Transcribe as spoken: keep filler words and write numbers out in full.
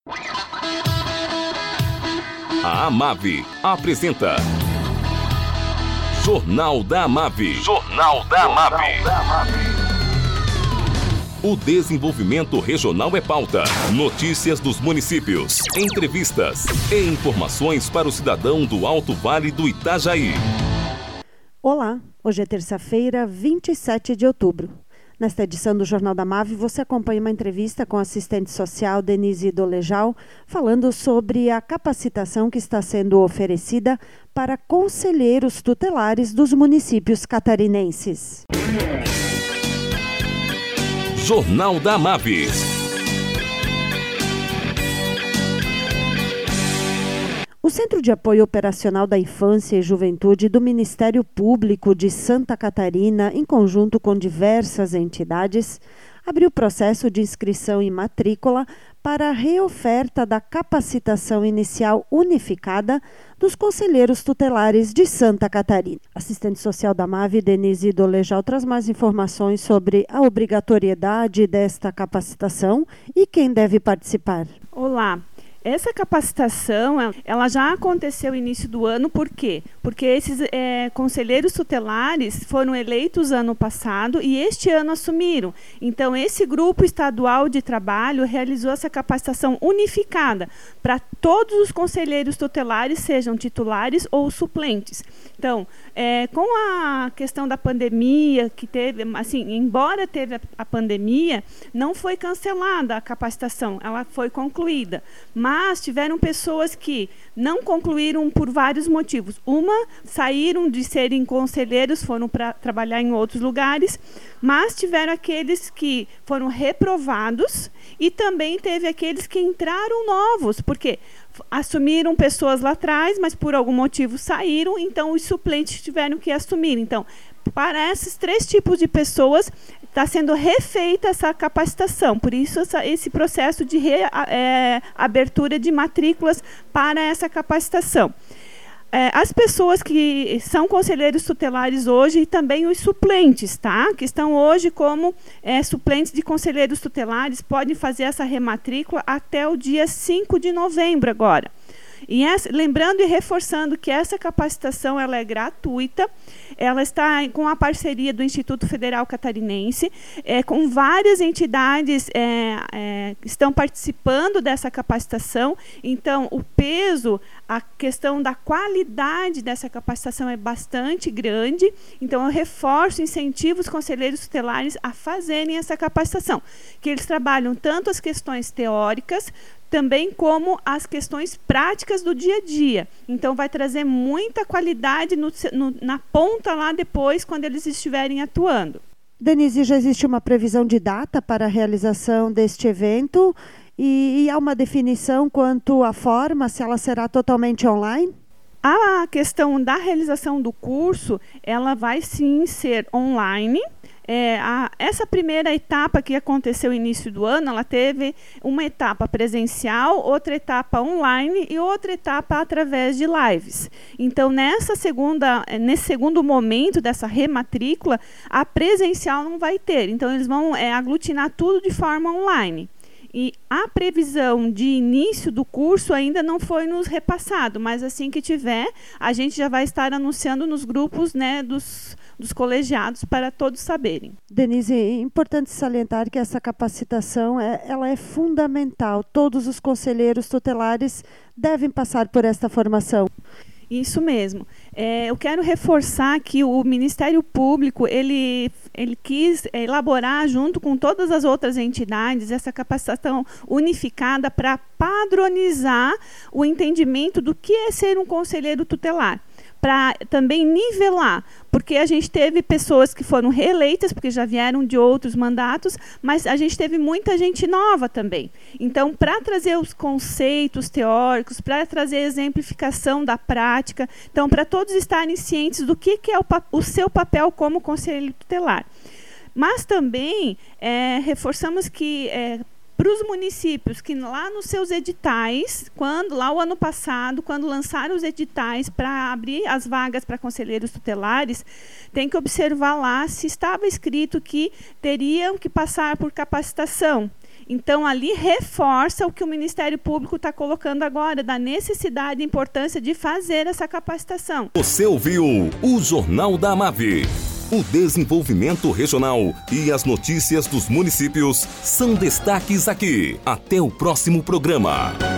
A Amave apresenta Jornal da Amave. Jornal da Amave. O desenvolvimento regional é pauta. Notícias dos municípios, entrevistas e informações para o cidadão do Alto Vale do Itajaí. Olá, hoje é terça-feira, vinte e sete de outubro. Nesta edição do Jornal da Amave, você acompanha uma entrevista com a assistente social Denise Dolejal, falando sobre a capacitação que está sendo oferecida para conselheiros tutelares dos municípios catarinenses. Jornal da Amave. O Centro de Apoio Operacional da Infância e Juventude do Ministério Público de Santa Catarina, em conjunto com diversas entidades, abriu processo de inscrição e matrícula para a reoferta da capacitação inicial unificada dos conselheiros tutelares de Santa Catarina. Assistente social da Amave, Denise Dolejal, traz mais informações sobre a obrigatoriedade desta capacitação e quem deve participar. Olá. Essa capacitação, ela já aconteceu no início do ano, por quê? Porque esses é, conselheiros tutelares foram eleitos ano passado e este ano assumiram. Então, esse grupo estadual de trabalho realizou essa capacitação unificada para todos os conselheiros tutelares, sejam titulares ou suplentes. Então, é, com a questão da pandemia, que teve, assim, embora teve a, a pandemia, não foi cancelada a capacitação, ela foi concluída. Mas Mas tiveram pessoas que não concluíram por vários motivos. Uma, saíram de serem conselheiros, foram para trabalhar em outros lugares, mas tiveram aqueles que foram reprovados e também teve aqueles que entraram novos, porque assumiram pessoas lá atrás, mas por algum motivo saíram, então os suplentes tiveram que assumir. Então, para esses três tipos de pessoas, está sendo refeita essa capacitação. Por isso, essa, esse processo de reabertura é, de matrículas para essa capacitação. É, as pessoas que são conselheiros tutelares hoje e também os suplentes, tá? Que estão hoje como é, suplentes de conselheiros tutelares, podem fazer essa rematrícula até o dia cinco de novembro agora. E essa, lembrando e reforçando que essa capacitação ela é gratuita, ela está com a parceria do Instituto Federal Catarinense, é, com várias entidades é, é, que estão participando dessa capacitação. Então, o peso, a questão da qualidade dessa capacitação é bastante grande. Então, eu reforço, incentivo os conselheiros tutelares a fazerem essa capacitação, que eles trabalham tanto as questões teóricas, também como as questões práticas do dia a dia. Então, vai trazer muita qualidade no, no, na ponta lá depois, quando eles estiverem atuando. Denise, já existe uma previsão de data para a realização deste evento e, e há uma definição quanto à forma, se ela será totalmente online? A questão da realização do curso, ela vai sim ser online. É, a, essa primeira etapa que aconteceu no início do ano, ela teve uma etapa presencial, outra etapa online e outra etapa através de lives. Então, nessa segunda, nesse segundo momento dessa rematrícula, a presencial não vai ter. Então, eles vão é, aglutinar tudo de forma online. E a previsão de início do curso ainda não foi nos repassado, mas assim que tiver, a gente já vai estar anunciando nos grupos, né, dos, dos colegiados para todos saberem. Denise, é importante salientar que essa capacitação é, ela é fundamental. Todos os conselheiros tutelares devem passar por esta formação. Isso mesmo. É, eu quero reforçar que o Ministério Público ele, ele quis elaborar, junto com todas as outras entidades, essa capacitação unificada para padronizar o entendimento do que é ser um conselheiro tutelar, para também nivelar, porque a gente teve pessoas que foram reeleitas, porque já vieram de outros mandatos, mas a gente teve muita gente nova também. Então, para trazer os conceitos teóricos, para trazer a exemplificação da prática, então, para todos estarem cientes do que, que é o, o seu papel como conselheiro tutelar. Mas também é, reforçamos que é, para os municípios que lá nos seus editais, quando lá o ano passado, quando lançaram os editais para abrir as vagas para conselheiros tutelares, tem que observar lá se estava escrito que teriam que passar por capacitação. Então, ali reforça o que o Ministério Público está colocando agora, da necessidade e importância de fazer essa capacitação. Você ouviu o Jornal da AMAV. O desenvolvimento regional e as notícias dos municípios são destaques aqui. Até o próximo programa.